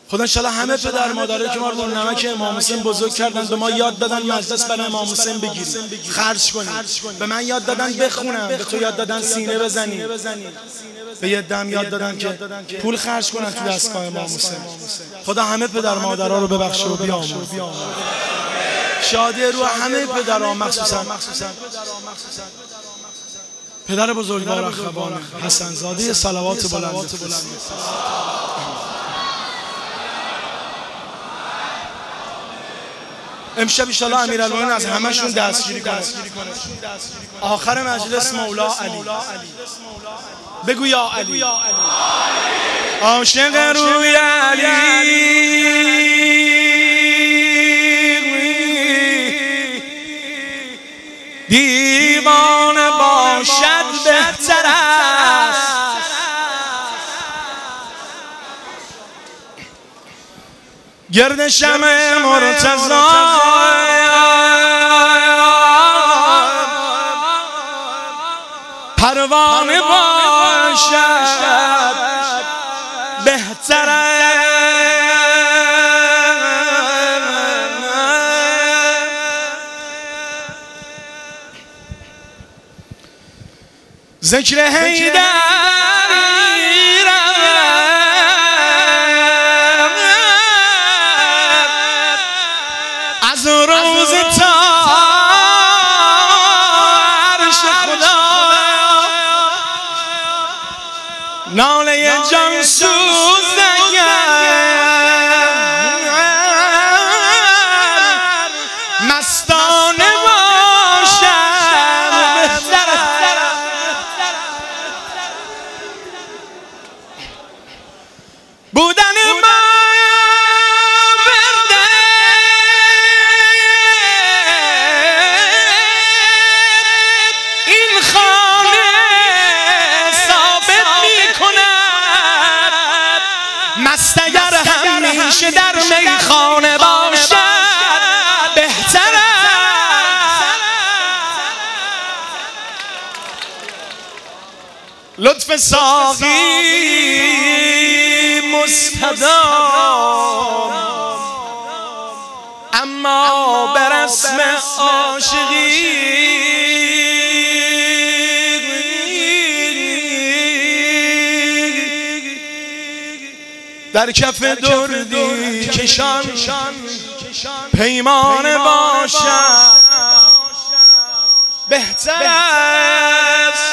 خدا انشالله همه پدر مادرایی که ما رو نمک امام حسین بزرگ کردن به ما یاد دادن مجلس برای امام حسین بگیریم، خرج کنیم. به من یاد دادن بخونم، به تو یاد دادن سینه بزنی، به یه دم یاد دادن که پول خرج کنن تو دستگاه امام حسین. خدا همه پدر مادرها رو ببخشه و بیامرزه. شادی روح همه پدرها، مخصوصا پدر بزرگوار اخوان حسن زاده، صلوات بلند. امشب ان شاء الله امیرالمومنین از همشون دستگیری کنه. آخر مجلس مولا علی بگو یا علی، عاشق روی علی دیوانه باشد بهتر است. گرد شمع مرتضی پروانه باشد بهتر است. ذکر حیدر از روز تا عرش خدا ناله جان سوز مستانه باشد بهتر بودن مست اگر همیشه در میخانه باشد بهتر است. لطف ساقی مستدام اما به رسم عاشقی در کف دردی کشان پیمانه باشد بهتر است.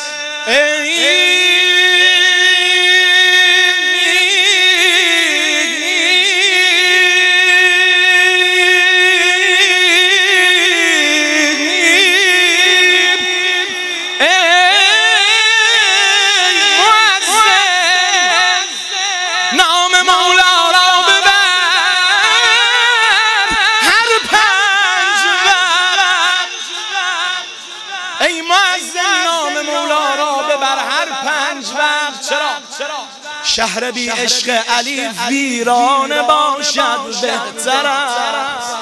ای مؤذن نام مولا را ببر هر 5 وقت. چرا؟ شهر بی عشق علی ویرانه باشد بهتر است.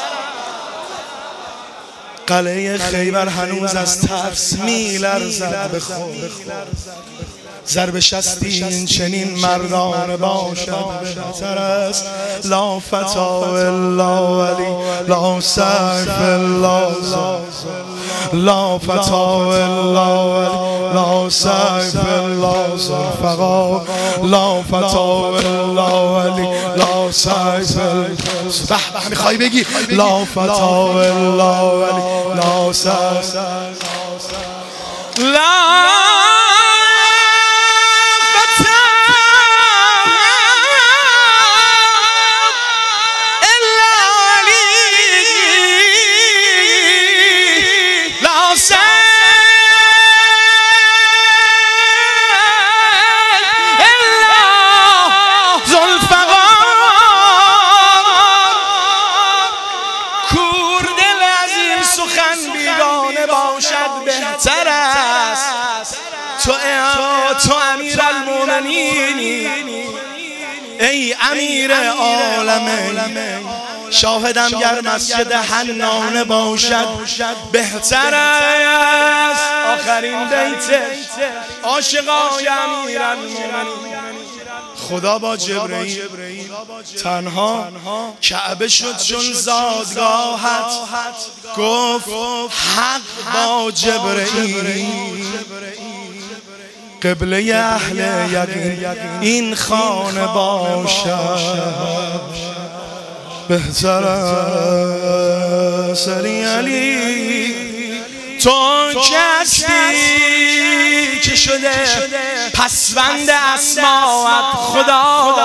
قلعه خیبر هنوز از ترس میلرزد به خود، ضرب شستی این چنین مردانه باشد بهتر است. لا فتا الا ولی لا سیف الا لا فتا الا ولی لا سیف الا ذوالفقار لا فتا الا ولی لا سیف الا میخوای بگی لا فتا الا ولی لا سیف لا سخن بیگانه باشد بهتر است. تو امیرالمومنینی ای امیر عالمین، شاهدم گر مسجد حنانه باشد بهتر است. آخرین بیت عاشقای امیرالمومنین خدا با جبرئیل تنها کعبه شد چون زادگاهت گفت حق با جبرئیل قبله اهل یقین این خانه باشد بهتر سری علی تو کسی که شده پسوند اسماعت خدا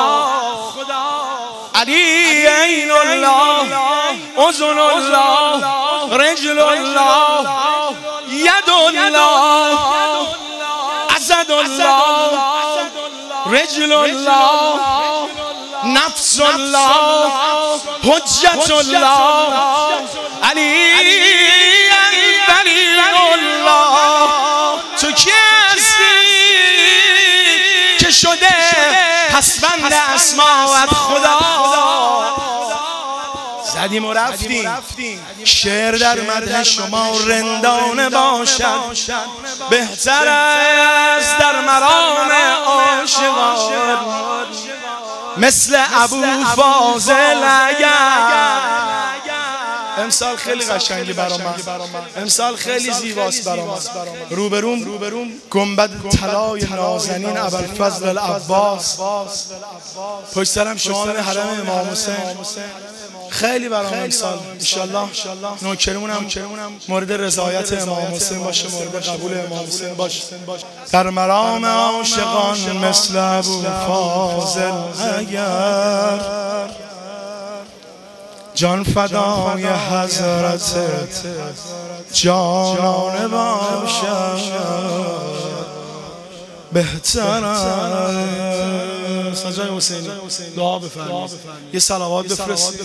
علی عین الله اذن الله رجل الله ید الله اسد الله رجل الله نفس الله حجت الله علی ولی الله تو کی هستی که شده پسوند اسماعت خدا زدیم و رفتیم شعر در مدح شما رندانه باشد بهتر است در مرام عاشقان مثل ابو فاضل اگر امسال خیلی قشنگی برام امسال خیلی زیباست برام روبروم گنبد طلای نازنین ابوالفضل العباس پشت سرم شمال حرم امام حسین خیلی برام امسال انشالله نوکرمونم مورد رضایت امام حسین باشه مورد قبول امام حسین باشه در مرام عاشقان مثل ابو فاضل اگر جان فدای حضرت جانانه باشد بهتر است سجای حسینی دعا بفرمایید یه صلوات بفرستید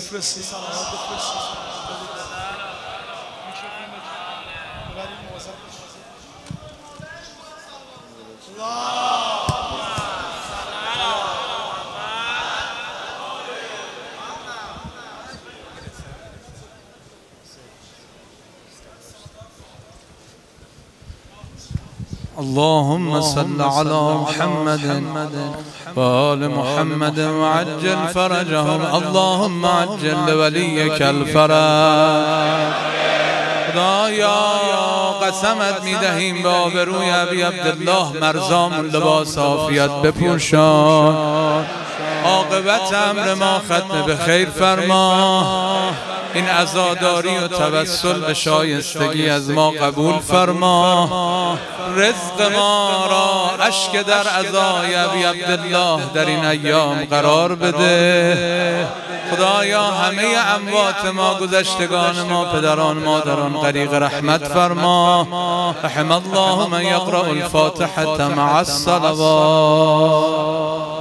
اللهم صل على محمد وآل محمد وعجل فرجهم اللهم عجل لوليك الفرج خدایا قسمت میدهیم به آبروی ابی عبدالله مرزامون لباس عافیت بپوشان عاقبت امر ما ختم به خیر فرما این عزاداری و توسل به شایستگی از ما قبول فرما رزق ما را اشک در عزای ابی عبدالله در این ایام قرار بده خدایا همه اموات ما گذشتگان ما پدران مادران غریق رحمت فرما رحم الله من یقرأ الفاتحة مع الصلوات